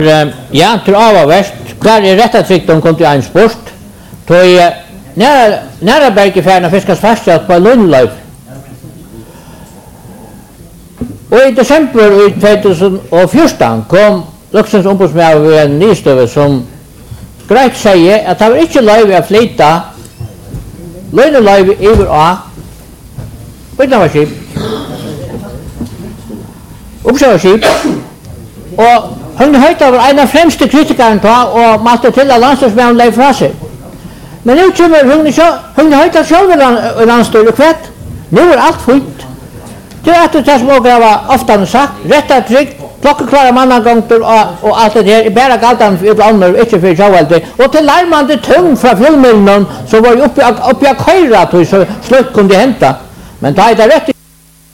Ja, til avverst, hver rätta tryggdom kom til en sport, tog næra berg færna fiskars fastsatt på Lundløyf. Og i desember 2014 kom Luxens ombudsmann ved en nystøve som greit sier at det var ikke løyve å flytta løgneløyve iver av utenvarskip, oppsøverskip, og Høgne Høyta var en av fremste kritikeren på og malte til at landstyrsmannen lei fra seg. Men nu kommer Høgne Høyta selv i landstyr og kvett. Nu alt fullt. Det at det som også var ofte sagt, rett og trygg, klokkeklare mannagongter og alt det her, bare galtan for andre, ikke for sjåveldig. Og til lærman det tung fra fjellmillen, så var jo oppi av køyra, så slutt kunne de henta. Men da er det rett